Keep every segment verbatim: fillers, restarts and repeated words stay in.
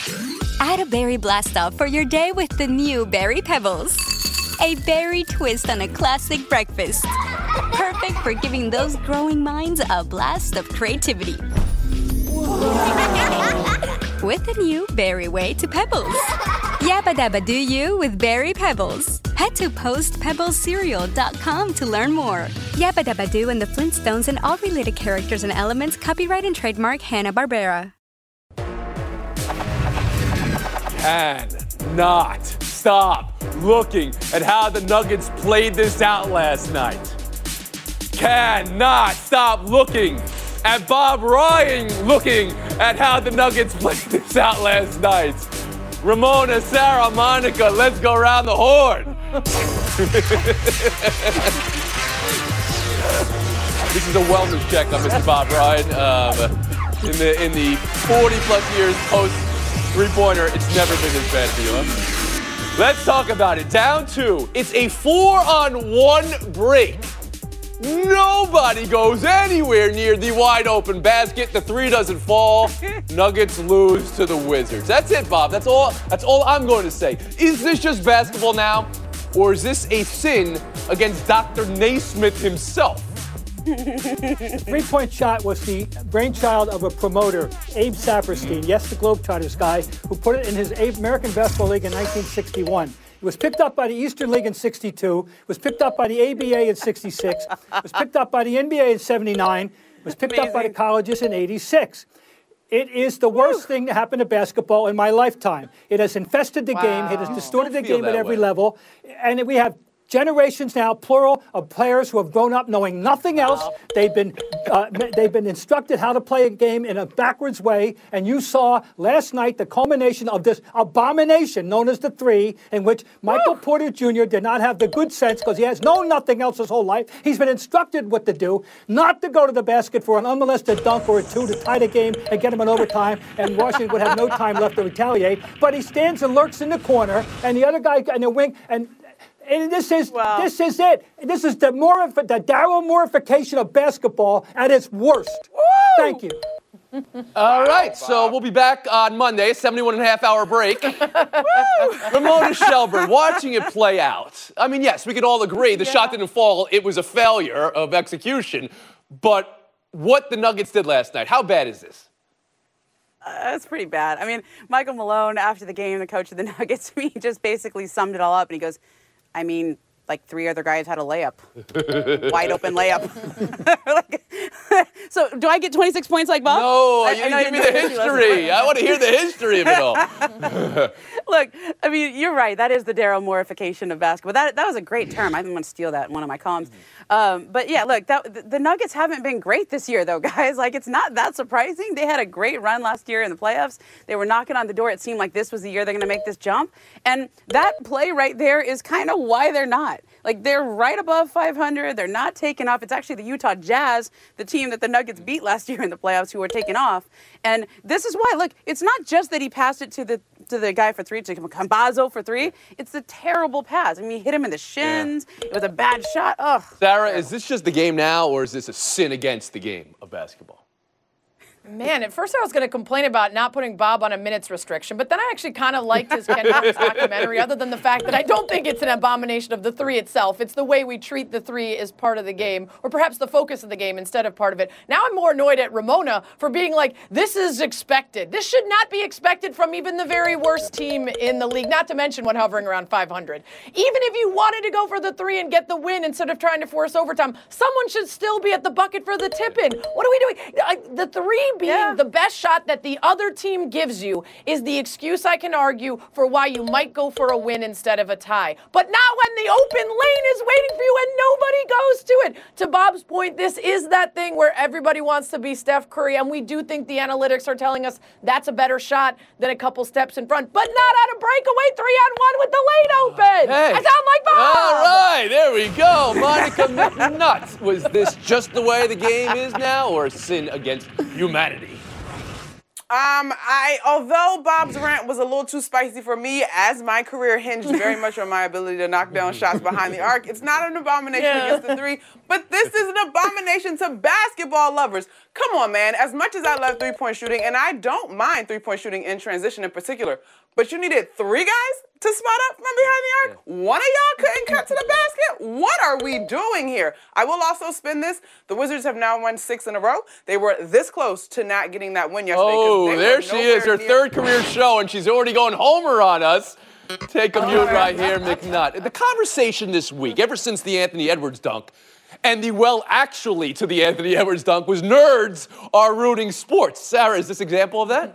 Add a berry blast off for your day with the new Berry Pebbles. A berry twist on a classic breakfast. Perfect for giving those growing minds a blast of creativity. With the new Berry Way to Pebbles. Yabba dabba do you with Berry Pebbles. Head to post pebbles cereal dot com to learn more. Yabba dabba do and the Flintstones and all related characters and elements copyright and trademark Hanna-Barbera. Can not stop looking at how the Nuggets played this out last night. Cannot stop looking at Bob Ryan looking at how the Nuggets played this out last night. Ramona, Sarah, Monica, let's go around the horn. This is a wellness check on Mister Bob Ryan. Um, in the in the forty plus years post three-pointer, it's never been this bad for you, huh? Let's talk about it. Down two. It's a four-on-one break. Nobody goes anywhere near the wide-open basket. The three doesn't fall. Nuggets lose to the Wizards. That's it, Bob. That's all. That's all I'm going to say. Is this just basketball now, or is this a sin against Doctor Naismith himself? The three-point shot was the brainchild of a promoter, Abe Saperstein. Yes, the Globetrotters guy who put it in his American Basketball League in nineteen sixty-one. It was picked up by the Eastern League in sixty-two. It was picked up by the A B A in sixty-six. It was picked up by the N B A in seventy-nine. It was picked Amazing. up by the colleges in eighty-six. It is the worst Woo. thing to happen to basketball in my lifetime. It has infested the wow. game. It has distorted the game at every way. level. And we have generations now, plural, of players who have grown up knowing nothing else. Wow. They've been uh, they've been instructed how to play a game in a backwards way. And you saw last night the culmination of this abomination known as the three, in which Michael Woo. Porter Junior did not have the good sense, because he has known nothing else his whole life. He's been instructed what to do, not to go to the basket for an unmolested dunk or a two to tie the game and get him in overtime, and Washington would have no time left to retaliate. But he stands and lurks in the corner, and the other guy in the wing, and And this is wow. this is it. This is the morif- the Daryl Mortification of basketball at its worst. Woo! Thank you. All right, so we'll be back on Monday, seventy-one and a half hour break. Ramona Shelburne, watching it play out. I mean, yes, we could all agree the yeah. shot didn't fall. It was a failure of execution. But what the Nuggets did last night, how bad is this? Uh, it's pretty bad. I mean, Michael Malone, after the game, the coach of the Nuggets, he just basically summed it all up, and he goes, I mean, like three other guys had a layup. Wide open layup. like, so do I get twenty-six points like Bob? No, I, you I know give me the history. I want to hear the history of it all. Look, I mean, you're right. That is the Daryl Mortification of basketball. That that was a great term. I'm going to steal that in one of my columns. Um, but yeah, look, that, the, the Nuggets haven't been great this year, though, guys. Like, it's not that surprising. They had a great run last year in the playoffs. They were knocking on the door. It seemed like this was the year they're going to make this jump. And that play right there is kind of why they're not. Like, they're right above five hundred. They're not taking off. It's actually the Utah Jazz, the team that the Nuggets beat last year in the playoffs, who are taking off. And this is why, look, it's not just that he passed it to the to the guy for three, to Campazzo for three. It's a terrible pass. I mean, he hit him in the shins. Yeah. It was a bad shot. Ugh. Sarah, is this just the game now, or is this a sin against the game of basketball? Man, at first I was going to complain about not putting Bob on a minutes restriction, but then I actually kind of liked his Ken Burns documentary, other than the fact that I don't think it's an abomination of the three itself. It's the way we treat the three as part of the game, or perhaps the focus of the game instead of part of it. Now I'm more annoyed at Ramona for being like, this is expected. This should not be expected from even the very worst team in the league, not to mention one hovering around five hundred. Even if you wanted to go for the three and get the win instead of trying to force overtime, someone should still be at the bucket for the tip-in. What are we doing? I, the three being yeah. the best shot that the other team gives you is the excuse, I can argue, for why you might go for a win instead of a tie. But not when the open lane is waiting for you and nobody goes to it. To Bob's point, this is that thing where everybody wants to be Steph Curry, and we do think the analytics are telling us that's a better shot than a couple steps in front, but not on a breakaway three-on-one with the lane open. Hey. I sound like Bob. All right, there we go. Monica McNutt. Was this just the way the game is now, or a sin against humanity? Um, I, although Bob's rant was a little too spicy for me, as my career hinged very much on my ability to knock down shots behind the arc, it's not an abomination yeah. against the three, but this is an abomination to basketball lovers. come on, man. As much as I love three-point shooting, and I don't mind three-point shooting in transition in particular, but you needed three guys to spot up from behind the arc? Yeah. One of y'all couldn't cut to the basket? What are we doing here? I will also spin this. The Wizards have now won six in a row. They were this close to not getting that win yesterday. Oh, there she is, her near- third career show, and she's already going homer on us. Take a mute right here, McNutt. The conversation this week, ever since the Anthony Edwards dunk, and the well actually to the Anthony Edwards dunk, was nerds are rooting sports. Sarah, is this an example of that?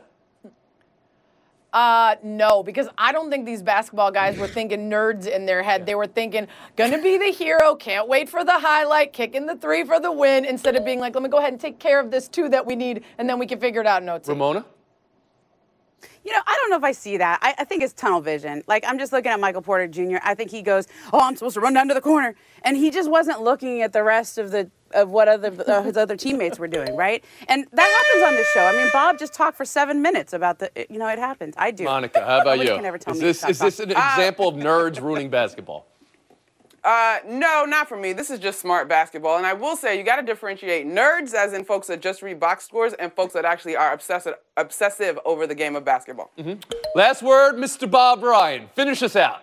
Uh, no, because I don't think these basketball guys were thinking nerds in their head. They were thinking, gonna be the hero, can't wait for the highlight, kicking the three for the win, instead of being like, let me go ahead and take care of this two that we need, and then we can figure it out in no time. Ramona? You know, I don't know if I see that. I, I think it's tunnel vision. Like, I'm just looking at Michael Porter Junior I think he goes, oh, I'm supposed to run down to the corner. And he just wasn't looking at the rest of the of what other uh, his other teammates were doing, right? And that happens on this show. I mean, Bob just talked for seven minutes about the, you know, it happens. I do. Monica, how about you? Can never tell is me this, is this an example of nerds ruining basketball? Uh, no, not for me. This is just smart basketball. And I will say, you got to differentiate nerds, as in folks that just read box scores, and folks that actually are obsessive, obsessive over the game of basketball. Mm-hmm. Last word, Mister Bob Ryan. Finish us out.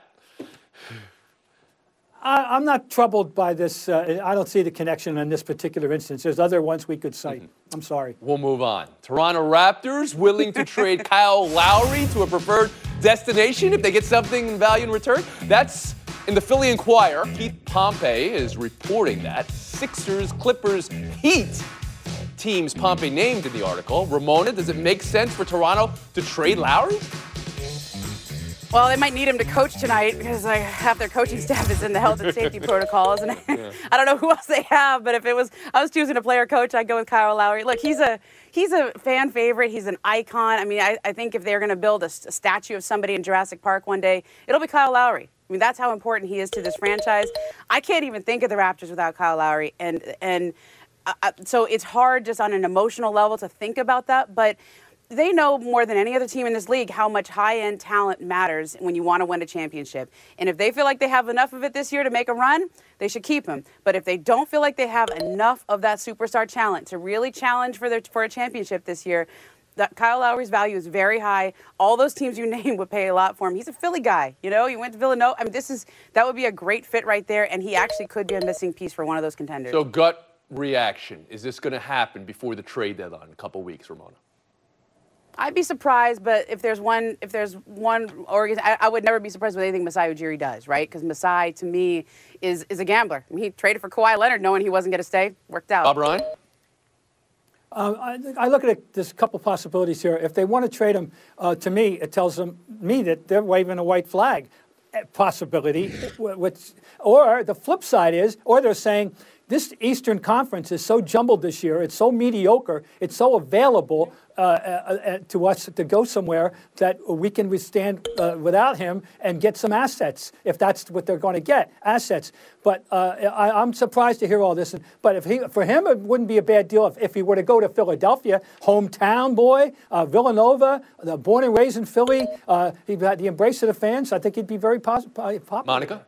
I, I'm not troubled by this. Uh, I don't see the connection in this particular instance. There's other ones we could cite. Mm-hmm. I'm sorry. We'll move on. Toronto Raptors willing to trade Kyle Lowry to a preferred destination if they get something in value in return. That's in the Philly Inquirer. Keith Pompey is reporting that. Sixers, Clippers, Heat teams Pompey named in the article. Ramona, does it make sense for Toronto to trade Lowry? Well, they might need him to coach tonight because like, half their coaching staff is in the health and safety protocols. And yeah. I don't know who else they have, but if it was, I was choosing a player coach, I'd go with Kyle Lowry. Look, he's a he's a fan favorite. He's an icon. I mean, I, I think if they're going to build a, a statue of somebody in Jurassic Park one day, it'll be Kyle Lowry. I mean, that's how important he is to this franchise. I can't even think of the Raptors without Kyle Lowry. And, and uh, so it's hard just on an emotional level to think about that. But they know more than any other team in this league how much high-end talent matters when you want to win a championship. And if they feel like they have enough of it this year to make a run, they should keep him. But if they don't feel like they have enough of that superstar talent to really challenge for their for a championship this year, that Kyle Lowry's value is very high. All those teams you name would pay a lot for him. He's a Philly guy, you know. He went to Villanova. I mean, this is that would be a great fit right there, and he actually could be a missing piece for one of those contenders. So, gut reaction: is this going to happen before the trade deadline in a couple weeks, Ramona? I'd be surprised, but if there's one, if there's one organ, I, I would never be surprised with anything Masai Ujiri does, right? Because Masai, to me, is is a gambler. I mean, he traded for Kawhi Leonard knowing he wasn't going to stay. Worked out. Bob Ryan? Uh, I, I look at it, there's a couple possibilities here. If they want to trade him, uh, to me, it tells them me that they're waving a white flag possibility. Which, or the flip side is, or they're saying, this Eastern Conference is so jumbled this year, it's so mediocre, it's so available uh, uh, uh, to us to go somewhere that we can withstand uh, without him and get some assets, if that's what they're going to get, assets. But uh, I, I'm surprised to hear all this. But if he, for him, it wouldn't be a bad deal if, if he were to go to Philadelphia, hometown boy, uh, Villanova, uh, born and raised in Philly. Uh, he had the embrace of the fans. I think he'd be very pos- popular. Monica?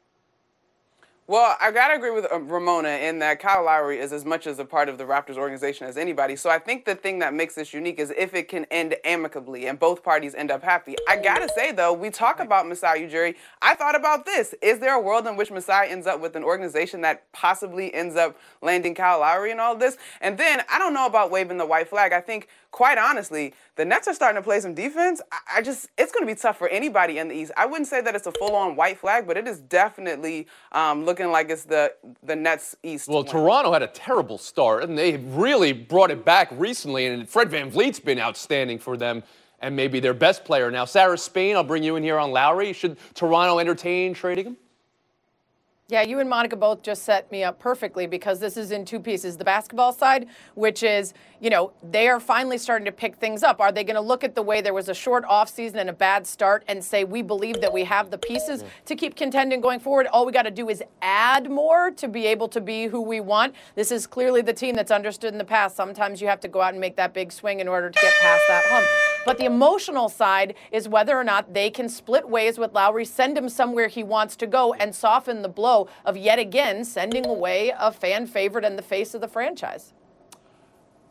Well, I got to agree with uh, Ramona in that Kyle Lowry is as much as a part of the Raptors organization as anybody. So I think the thing that makes this unique is if it can end amicably and both parties end up happy. I got to say, though, we talk about Masai Ujiri. I thought about this. Is there a world in which Masai ends up with an organization that possibly ends up landing Kyle Lowry and all this? And then I don't know about waving the white flag. I think, quite honestly, the Nets are starting to play some defense. I, I just, it's going to be tough for anybody in the East. I wouldn't say that it's a full-on white flag, but it is definitely um, looking like it's the the Nets East. Well, Toronto had a terrible start, and they really brought it back recently, and Fred VanVleet's been outstanding for them, and maybe their best player now. Sarah Spain, I'll bring you in here on Lowry. Should Toronto entertain trading him? Yeah, you and Monica both just set me up perfectly because this is in two pieces. The basketball side, which is, you know, they are finally starting to pick things up. Are they going to look at the way there was a short offseason and a bad start and say, we believe that we have the pieces to keep contending going forward? All we got to do is add more to be able to be who we want. This is clearly the team that's understood in the past. Sometimes you have to go out and make that big swing in order to get past that hump. But the emotional side is whether or not they can split ways with Lowry, send him somewhere he wants to go, and soften the blow of yet again sending away a fan favorite and the face of the franchise.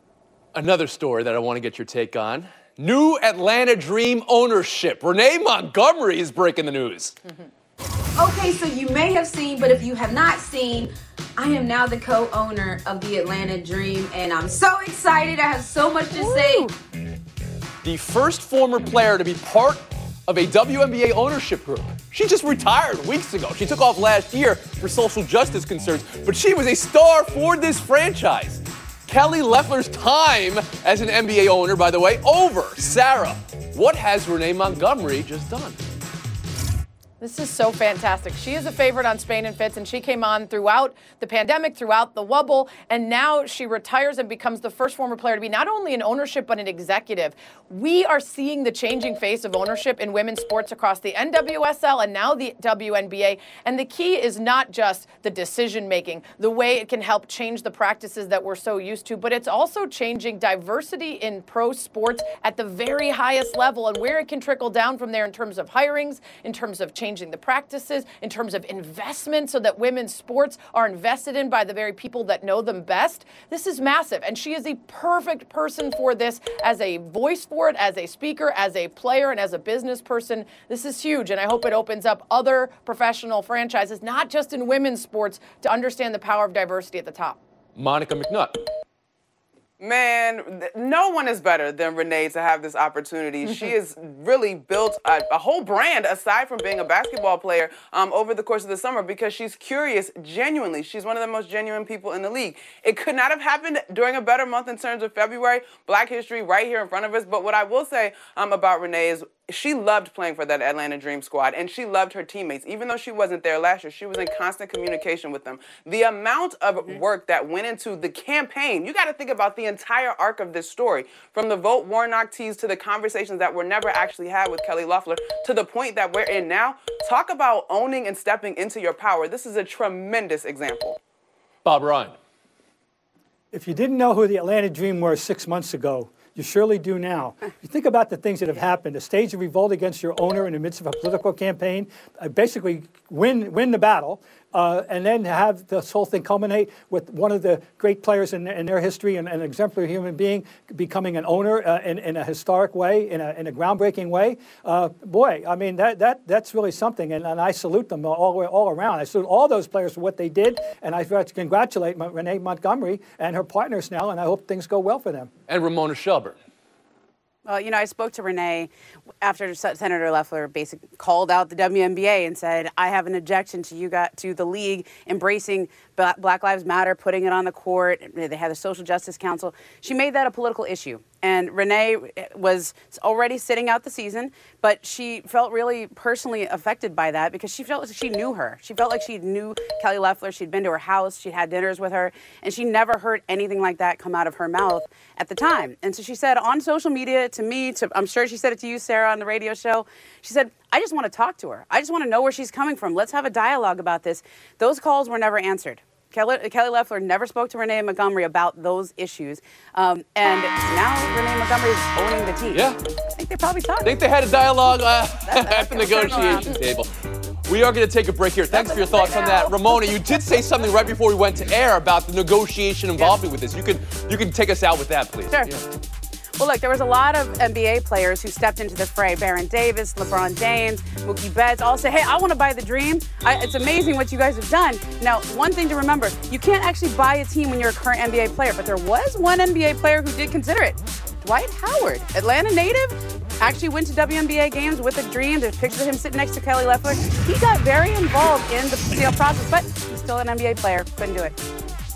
Another story that I want to get your take on. New Atlanta Dream ownership. Renee Montgomery is breaking the news. Okay, so you may have seen, but if you have not seen, I am now the co-owner of the Atlanta Dream, and I'm so excited. I have so much to say. The first former player to be part of a W N B A ownership group. She just retired weeks ago. She took off last year for social justice concerns, but she was a star for this franchise. Kelly Loeffler's time as an N B A owner, by the way, over. Sarah, what has Renee Montgomery just done? This is so fantastic. She is a favorite on Spain and Fitz, and she came on throughout the pandemic, throughout the wobble, and now she retires and becomes the first former player to be not only in ownership but an executive. We are seeing the changing face of ownership in women's sports across the N W S L and now the W N B A, and the key is not just the decision-making, the way it can help change the practices that we're so used to, but it's also changing diversity in pro sports at the very highest level and where it can trickle down from there in terms of hirings, in terms of changing the practices, in terms of investment so that women's sports are invested in by the very people that know them best. This is massive, and she is the perfect person for this as a voice for it, as a speaker, as a player, and as a business person. This is huge, and I hope it opens up other professional franchises, not just in women's sports, to understand the power of diversity at the top. Monica McNutt. Man, no one is better than Renee to have this opportunity. She has really built a, a whole brand aside from being a basketball player um, over the course of the summer because she's curious genuinely. She's one of the most genuine people in the league. It could not have happened during a better month in terms of February, Black History right here in front of us. But what I will say um, about Renee is she loved playing for that Atlanta Dream squad, and she loved her teammates. Even though she wasn't there last year, she was in constant communication with them. The amount of work that went into the campaign, you got to think about the entire arc of this story, from the Vote Warnock tease to the conversations that were never actually had with Kelly Loeffler to the point that we're in now. Talk about owning and stepping into your power. This is a tremendous example. Bob Ryan. If you didn't know who the Atlanta Dream were six months ago, you surely do now. You think about the things that have happened, a stage of revolt against your owner in the midst of a political campaign, uh, basically win win the battle, uh, and then have this whole thing culminate with one of the great players in, in their history and an exemplary human being becoming an owner uh, in, in a historic way, in a, in a groundbreaking way. Uh, boy, I mean, that that that's really something, and, and I salute them all, all around. I salute all those players for what they did, and I congratulate Renee Montgomery and her partners now, and I hope things go well for them. And Ramona Shelburne. Well, you know, I spoke to Renee after Senator Loeffler basically called out the W N B A and said, I have an objection to you got to the league embracing Black Lives Matter, putting it on the court. They had the Social Justice Council. She made that a political issue. And Renee was already sitting out the season, but she felt really personally affected by that because she felt like she knew her. She felt like she knew Kelly Loeffler. She'd been to her house. She'd had dinners with her. And she never heard anything like that come out of her mouth at the time. And so she said on social media to me, to I'm sure she said it to you, Sarah, on the radio show, she said, I just want to talk to her. I just want to know where she's coming from. Let's have a dialogue about this. Those calls were never answered. Kelly, Kelly Loeffler never spoke to Renee Montgomery about those issues. Um, and now Renee Montgomery is owning the team. Yeah. I think they probably talked. I think they had a dialogue uh, that, at the negotiation table. We are going to take a break here. Thanks for your thoughts on that. Ramona, you did say something right before we went to air about the negotiation involvement with this. You can, you can take us out with that, please. Sure. Yeah. Well, look, there was a lot of N B A players who stepped into the fray. Baron Davis, LeBron James, Mookie Betts all say, hey, I want to buy the dream. I, it's amazing what you guys have done. Now, one thing to remember, you can't actually buy a team when you're a current N B A player, but there was one N B A player who did consider it. Dwight Howard, Atlanta native, actually went to W N B A games with the dream. There's pictures of him sitting next to Kelly Loeffler. He got very involved in the sale process, but he's still an N B A player. Couldn't do it.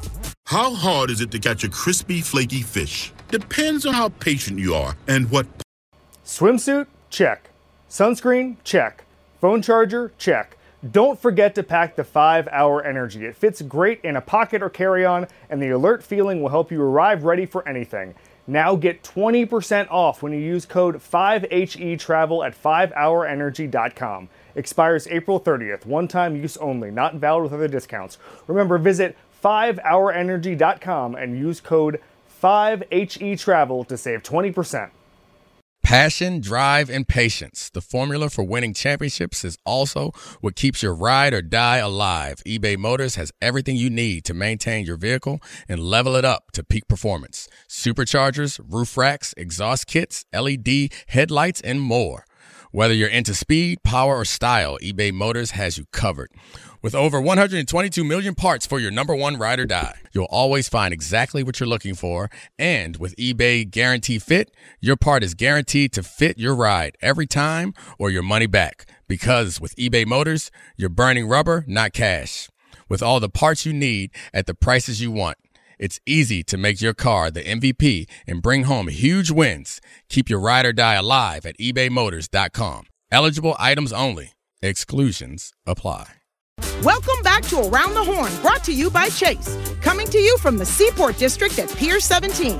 How hard is it to catch a crispy, flaky fish? Depends on how patient you are and what... Swimsuit? Check. Sunscreen? Check. Phone charger? Check. Don't forget to pack the five hour Energy. It fits great in a pocket or carry-on, and the alert feeling will help you arrive ready for anything. Now get twenty percent off when you use code five H E travel at five hour energy dot com. Expires April thirtieth. One-time use only. Not valid with other discounts. Remember, visit five hour energy dot com and use code five H E travel to save twenty percent. Passion, drive, and patience. The formula for winning championships is also what keeps your ride or die alive. eBay Motors has everything you need to maintain your vehicle and level it up to peak performance. Superchargers, roof racks, exhaust kits, L E D headlights, and more. Whether you're into speed, power, or style, eBay Motors has you covered. With over one hundred twenty-two million parts for your number one ride or die, you'll always find exactly what you're looking for. And with eBay Guarantee Fit, your part is guaranteed to fit your ride every time or your money back. Because with eBay Motors, you're burning rubber, not cash. With all the parts you need at the prices you want, it's easy to make your car the M V P and bring home huge wins. Keep your ride or die alive at ebay motors dot com. Eligible items only. Exclusions apply. Welcome back to Around the Horn, brought to you by Chase. Coming to you from the Seaport District at Pier seventeen.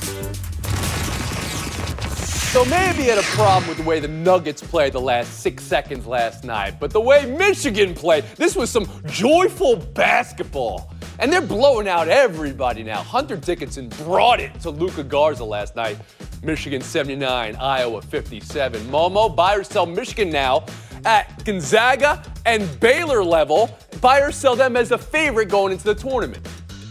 So maybe you had a problem with the way the Nuggets played the last six seconds last night, but the way Michigan played, this was some joyful basketball. And they're blowing out everybody now. Hunter Dickinson brought it to Luka Garza last night. Michigan seventy-nine, Iowa fifty-seven. Momo, buy or sell Michigan now at Gonzaga and Baylor level. Buy or sell them as a favorite going into the tournament.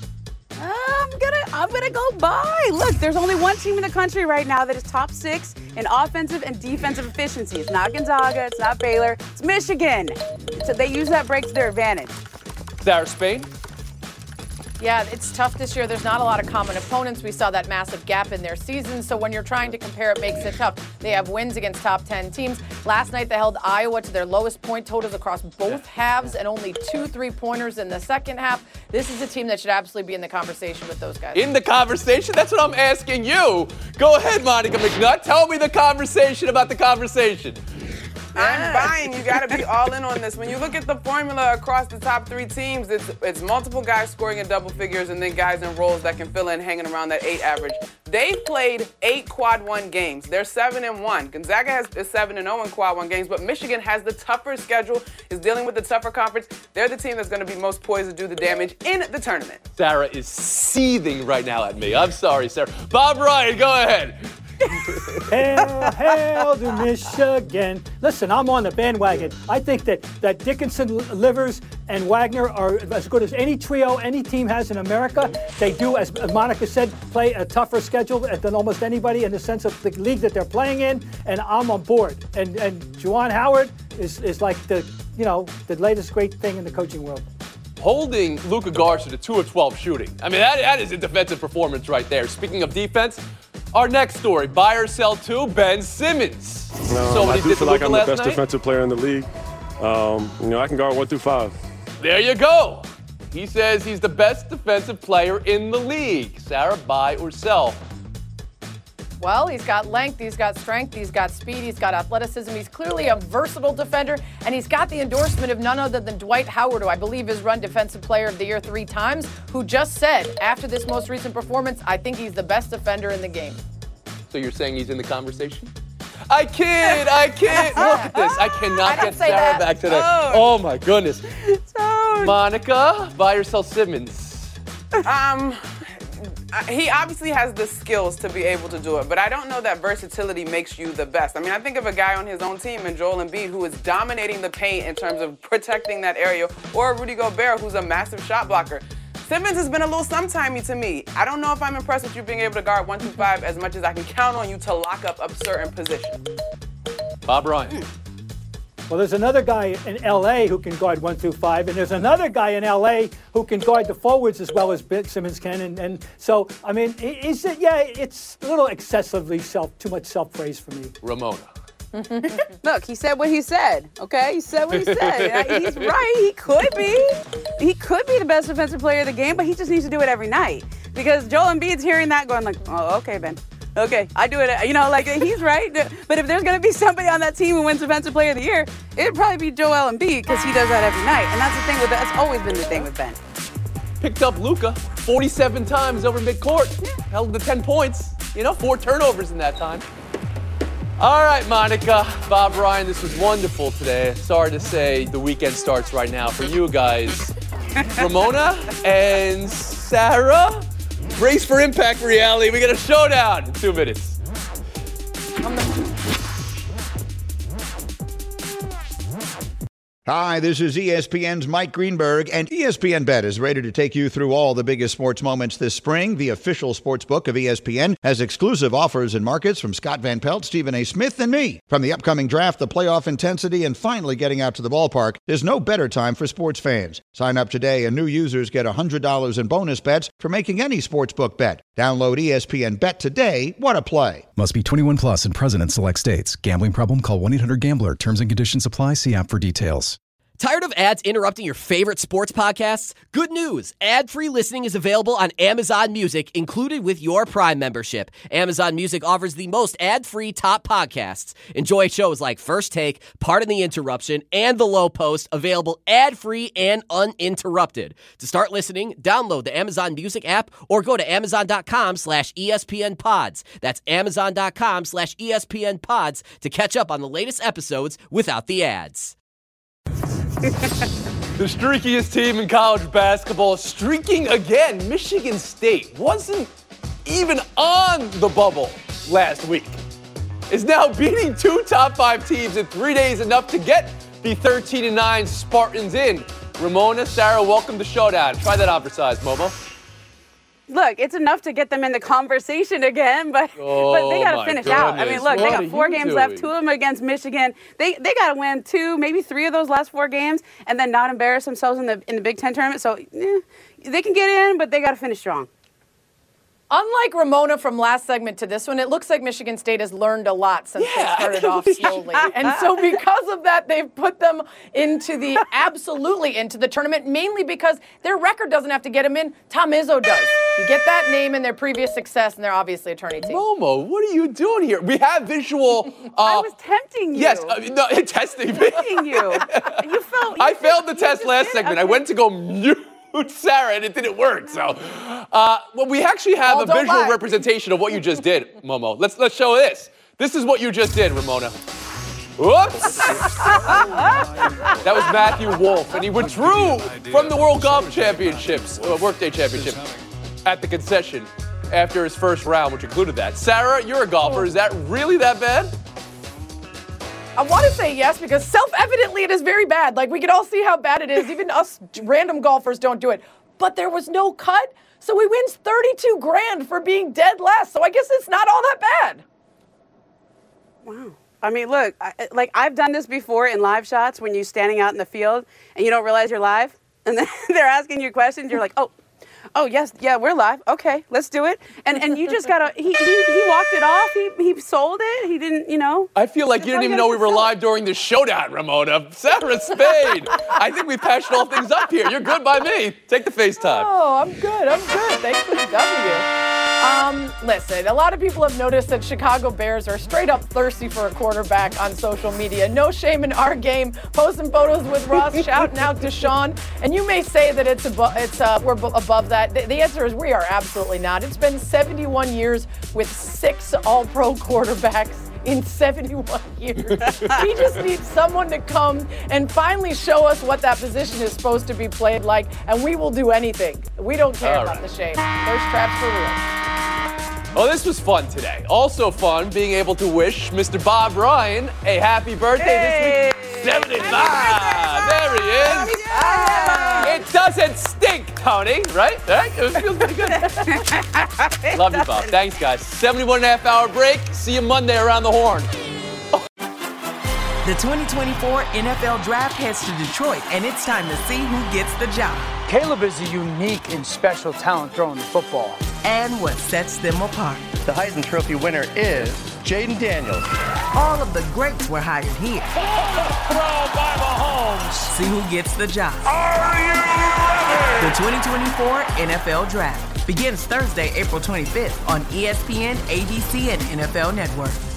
I'm gonna, I'm gonna go buy. Look, there's only one team in the country right now that is top six in offensive and defensive efficiency. It's not Gonzaga, it's not Baylor, it's Michigan. So they use that break to their advantage. Sarah, Spain? Yeah, it's tough this year. There's not a lot of common opponents. We saw that massive gap in their season. So when you're trying to compare, it makes it tough. They have wins against top ten teams. Last night, they held Iowa to their lowest point totals across both halves and only two three-pointers in the second half. This is a team that should absolutely be in the conversation with those guys. In the conversation? That's what I'm asking you. Go ahead, Monica McNutt. Tell me the conversation about the conversation. I'm buying. You got to be all in on this. When you look at the formula across the top three teams, it's it's multiple guys scoring in double figures and then guys in roles that can fill in hanging around that eight average. They've played eight quad one games. They're seven and one. Gonzaga has is seven and zero in quad one games, but Michigan has the tougher schedule, is dealing with the tougher conference. They're the team that's going to be most poised to do the damage in the tournament. Sarah is seething right now at me. I'm sorry, Sarah. Bob Ryan, go ahead. Hail, hail to Michigan. Listen, I'm on the bandwagon. I think that, that Dickinson, Livers, and Wagner are as good as any trio any team has in America. They do, as Monica said, play a tougher schedule than almost anybody in the sense of the league that they're playing in, and I'm on board. And and Juwan Howard is, is like the, you know, the latest great thing in the coaching world. Holding Luka Garza to two of twelve shooting. I mean, that, that is a defensive performance right there. Speaking of defense, our next story, buy or sell to Ben Simmons. No, so I do feel like I'm the best night? defensive player in the league. Um, you know, I can guard one through five. There you go. He says he's the best defensive player in the league. Sarah, buy or sell? Well, he's got length, he's got strength, he's got speed, he's got athleticism. He's clearly a versatile defender, and he's got the endorsement of none other than Dwight Howard, who I believe has run Defensive Player of the Year three times, who just said, after this most recent performance, I think he's the best defender in the game. So you're saying he's in the conversation? I kid, I kid. Look at this. I cannot I get say Sarah that. back today. Oh. Oh, my goodness. Monica, buy or sell Simmons? Um, he obviously has the skills to be able to do it, but I don't know that versatility makes you the best. I mean, I think of a guy on his own team in Joel Embiid who is dominating the paint in terms of protecting that area, or Rudy Gobert who's a massive shot blocker. Simmons has been a little sometimey to me. I don't know if I'm impressed with you being able to guard one through five as much as I can count on you to lock up a certain position. Bob Ryan. Well, there's another guy in L A who can guard one through five, and there's another guy in L A who can guard the forwards as well as Ben Simmons can. And, and so, I mean, is it? Yeah, it's a little excessively self, too much self-praise for me. Ramona. Look, he said what he said, okay? He said what he said. He's right. He could be. He could be the best defensive player of the game, but he just needs to do it every night. Because Joel Embiid's hearing that going like, oh, okay, Ben. Okay, I do it. You know, like, he's right. But if there's going to be somebody on that team who wins Defensive Player of the Year, it'd probably be Joel Embiid because he does that every night. And that's the thing with that's always been the thing with Ben. Picked up Luka forty-seven times over midcourt. Yeah. Held the ten points. You know, four turnovers in that time. All right, Monica, Bob Ryan, this was wonderful today. Sorry to say the weekend starts right now for you guys. Ramona and Sarah, brace for impact reality. We got a showdown in two minutes. Hi, this is E S P N's Mike Greenberg, and E S P N Bet is ready to take you through all the biggest sports moments this spring. The official sports book of E S P N has exclusive offers and markets from Scott Van Pelt, Stephen A. Smith, and me. From the upcoming draft, the playoff intensity, and finally getting out to the ballpark, there's no better time for sports fans. Sign up today, and new users get one hundred dollars in bonus bets for making any sportsbook bet. Download E S P N Bet today. What a play. Must be twenty-one plus and present in select states. Gambling problem? Call one eight hundred gambler. Terms and conditions apply. See app for details. Tired of ads interrupting your favorite sports podcasts? Good news. Ad-free listening is available on Amazon Music, included with your Prime membership. Amazon Music offers the most ad-free top podcasts. Enjoy shows like First Take, Pardon the Interruption, and The Low Post, available ad-free and uninterrupted. To start listening, download the Amazon Music app or go to amazon.com slash ESPN pods. That's amazon.com slash ESPN pods to catch up on the latest episodes without the ads. The streakiest team in college basketball, streaking again. Michigan State wasn't even on the bubble last week. Is now beating two top five teams in three days, enough to get the thirteen and nine Spartans in. Ramona, Sarah, welcome to Showdown. Try that on for size, Momo. Look, it's enough to get them in the conversation again, but oh, but they got to finish goodness. out. I mean, look, what they got four games doing? left, two of them against Michigan. They they got to win two, maybe three of those last four games, and then not embarrass themselves in the in the Big Ten tournament. So eh, they can get in, but they got to finish strong. Unlike Ramona from last segment to this one, it looks like Michigan State has learned a lot since Yeah, they started off slowly. And so because of that, they've put them into the, absolutely into the tournament, mainly because their record doesn't have to get them in. Tom Izzo does. You get that name and their previous success, and they're obviously a tourney team. Momo, what are you doing here? We have visual. Uh, I was tempting you. Yes, uh, no, testing me. Tempting you. You felt. I failed the test last segment. I went to go mute Sarah, and it didn't work. So, uh, well, we actually have Oh, a don't visual lie. representation of what you just did, Momo. Let's let's show this. This is what you just did, Ramona. Whoops! That was Matthew Wolf, and he withdrew from the World Golf Championships, uh, Workday Championship, at the concession after his first round, which included that. Sarah, you're a golfer. Is that really that bad? I want to say yes, because self-evidently it is very bad. Like, we can all see how bad it is. Even us random golfers don't do it. But there was no cut, so he wins thirty-two grand for being dead last. So I guess it's not all that bad. Wow. I mean, look, I, like I've done this before in live shots when you're standing out in the field and you don't realize you're live, and then they're asking you questions. You're like, oh. Oh, yes, yeah, we're live. Okay, let's do it. And and you just got to, he, he he walked it off. He he sold it. He didn't, you know. I feel like you didn't even know we were live during the showdown, Ramona. Sarah Spade. I think we patched all things up here. You're good by me. Take the FaceTime. Oh, I'm good. I'm good. Thanks for the W. Um, listen, a lot of people have noticed that Chicago Bears are straight up thirsty for a quarterback on social media. No shame in our game. Posting photos with Russ, shouting out to Sean. And you may say that it's above, it's uh, we're b- above that. The, the answer is we are absolutely not. It's been seventy-one years with six All-Pro quarterbacks in seventy-one years. We just need someone to come and finally show us what that position is supposed to be played like, and we will do anything. We don't care All about right. the shame. Thirst traps for real. Well, this was fun today. Also fun being able to wish Mister Bob Ryan a happy birthday Hey. this week. seventy-five. There he is. It doesn't stink, Tony, right? Right? It feels pretty good. Love you, Bob. Thanks, guys. seventy-one and a half hour break. See you Monday around the horn. The twenty twenty-four N F L Draft heads to Detroit, and it's time to see who gets the job. Caleb is a unique and special talent throwing the football. And what sets them apart. The Heisman Trophy winner is Jaden Daniels. All of the greats were hired here. Throw by Mahomes. See who gets the job. Are you ready? The twenty twenty-four N F L Draft begins Thursday, April twenty-fifth on E S P N, A B C, and N F L Network.